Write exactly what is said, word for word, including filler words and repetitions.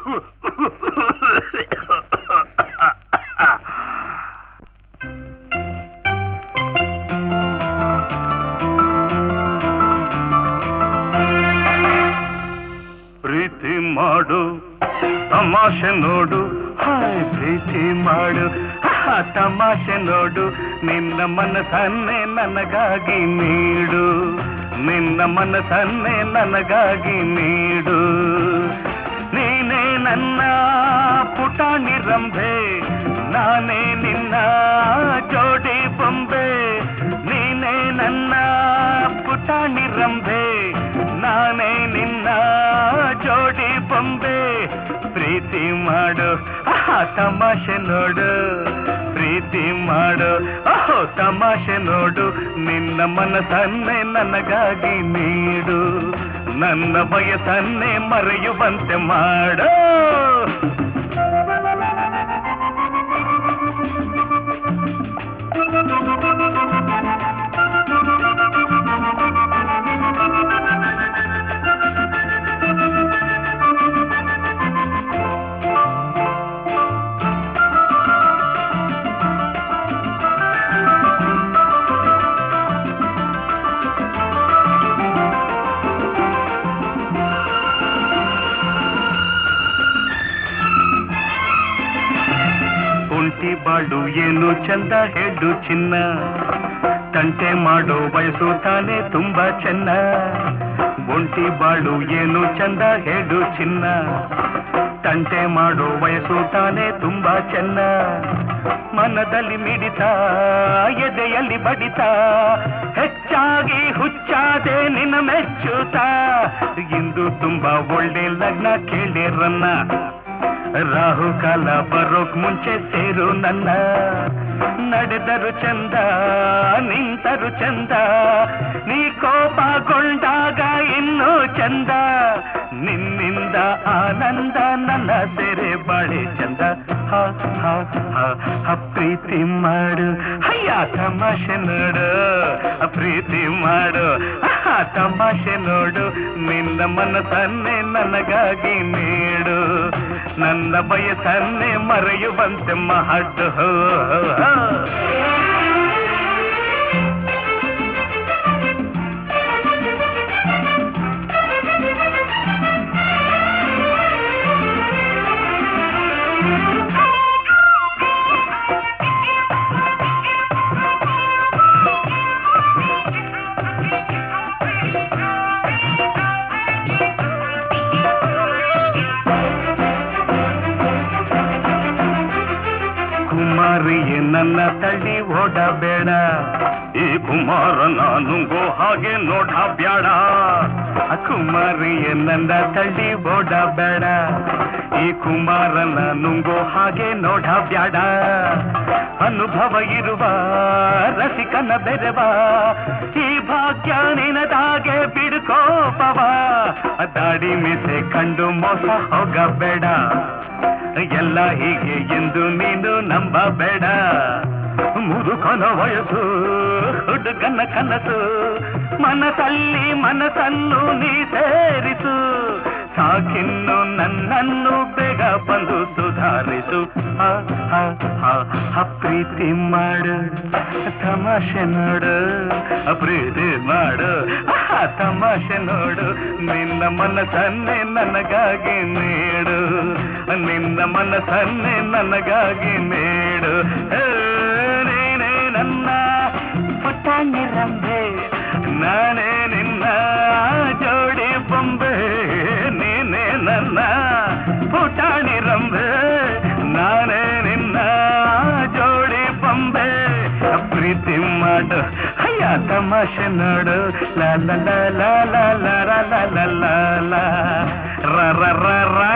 ಪ್ರೀತಿ ಮಾಡು ತಮಾಷೆ ನೋಡು ಹಾಯ್ ಪ್ರೀತಿ ಮಾಡು ತಮಾಷೆ ನೋಡು ನಿನ್ನ ಮನಸ್ಸನ್ನೇ ನನಗಾಗಿ ನೀಡು ನಿನ್ನ ಮನಸ್ಸನ್ನೇ ನನಗಾಗಿ ನೀಡು ನೀನೇ ನನ್ನ ಪುಟಾಣಿ ರಂಭೆ ನಾನೇ ನಿನ್ನ ಜೋಡಿ ಬೊಂಬೆ ನೀನೇ ನನ್ನ ಪುಟಾಣಿ ರಂಭೆ ನಾನೇ ನಿನ್ನ ಜೋಡಿ ಬೊಂಬೆ ಪ್ರೀತಿ ಮಾಡು ತಮಾಷೆ ನೋಡು ಪ್ರೀತಿ ಮಾಡು ಓಹೋ ತಮಾಷೆ ನೋಡು ನಿನ್ನ ಮನಸ್ಸನ್ನೇ ನನಗಾಗಿ ನೀಡು ನನ್ನ ಬಯಸನ್ನೇ ಮರೆಯುವಂತೆ ಮಾಡು ಬಾಳು ಏನು ಚಂದ ಹೇಳು ಚಿನ್ನ ತಂಟೆ ಮಾಡೋ ವಯಸ್ಸು ತಾನೇ ತುಂಬಾ ಚೆನ್ನ ಒಂಟಿ ಬಾಳು ಏನು ಚಂದ ಹೇಳು ಚಿನ್ನ ತಂಟೆ ಮಾಡೋ ವಯಸ್ಸು ತಾನೇ ತುಂಬಾ ಚೆನ್ನ ಮನದಲ್ಲಿ ಮಿಡಿತ ಎದೆಯಲ್ಲಿ ಬಡಿತ ಹೆಚ್ಚಾಗಿ ಹುಚ್ಚಾದೆ ನಿನ್ನ ಮೆಚ್ಚುತ್ತಾ ಇಂದು ತುಂಬಾ ಒಳ್ಳೆ ಲಗ್ನ ಕೇಳಿರನ್ನ ರಾಹು ಕಾಲ ಬರೋಕ್ ಮುಂಚೆ ಸೇರು ನನ್ನ ನಡೆದರು ಚಂದ ನಿಂತರು ಚಂದ ನೀ ಕೋಪಗೊಂಡಾಗ ಇನ್ನೂ ಚಂದ ನಿನ್ನಿಂದ ಆನಂದ ನನ್ನ ಸೆರೆ ಬಾಳೆ ಚಂದ ಹ ಹ ಹ ಪ್ರೀತಿ ಮಾಡು ಅಯ್ಯ ತಮಾಷೆ ನೋಡು ಪ್ರೀತಿ ಮಾಡು ತಮಾಷೆ ನೋಡು ನಿನ್ನ ಮನಸ್ಸನ್ನೇ ನನಗಾಗಿ ನೀಡು ನನ್ನ ಬಯಸನ್ನೇ ಮರೆಯುವಂತೆ ಮಾಡು ಕುಮಾರಿಯೇ ನನ್ನ ತಳ್ಳಿ ಓಡಬೇಡ ಈ ಕುಮಾರನ ನುಂಗೋ ಹಾಗೆ ನೋಡಬೇಡ ಕುಮಾರಿಯೇ ನನ್ನ ತಳ್ಳಿ ಓಡಬೇಡ ಈ ಕುಮಾರನ ನುಂಗೋ ಹಾಗೆ ನೋಡಬೇಡ ಅನುಭವ ಇರುವ ರಸಿಕನ ಬೆರವ ಈ ಭಾಗ್ಯ ನಿನದಾಗೆ ಬಿಡ್ಕೋಪವ ದಾಡಿ ಮೀಸೆ ಕಂಡು ಮೋಸ ಹೋಗಬೇಡ ಎಲ್ಲ ಹೀಗೆ ಎಂದು ನೀನು ನಂಬಬೇಡ ಮುದುಕನ ವಯಸ್ಸು ಹುಡುಗನ ಕನಸು ಮನಸ್ಸಲ್ಲಿ ಮನಸ್ಸನ್ನು ನೀ ಸೇರಿಸು ಸಾಕಿನ್ನು ನನ್ನನ್ನು ಬೇಗ ಬಂದು ಸುಧಾರಿಸು ಹ ಹ ಹ ಪ್ರೀತಿ ಮಾಡು ತಮಾಷೆ ನೋಡು ಪ್ರೀತಿ ಮಾಡು ತಮಾಷೆ ನೋಡು ನಿನ್ನ ಮನಸ್ಸನ್ನೇ ನನಗಾಗಿ ನೀಡು ನಿನ್ನ ಮನಸ್ಸನ್ನೇ ನನಗಾಗಿ ನೀಡು ನೀನೇ ನನ್ನ ಪುಟಾಣಿ ರಂಭೆ ನಾನೇ ನಿನ್ನ ಜೋಡಿ ಬೊಂಬೆ ನೀನೇ ನನ್ನ ಪುಟಾಣಿ ರಂಭೆ ನಾನೇ ನಿನ್ನ ಜೋಡಿ ಬೊಂಬೆ ಪ್ರೀತಿ ಮಾಡು ಅಯ್ಯ ತಮಾಷೆ ನೋಡು ಲಾ ಲಾ ಲಾ ಲಾ ಲಾ ಲಾ ಲಾ ಲಾ ಲಾ ರ ರ ರ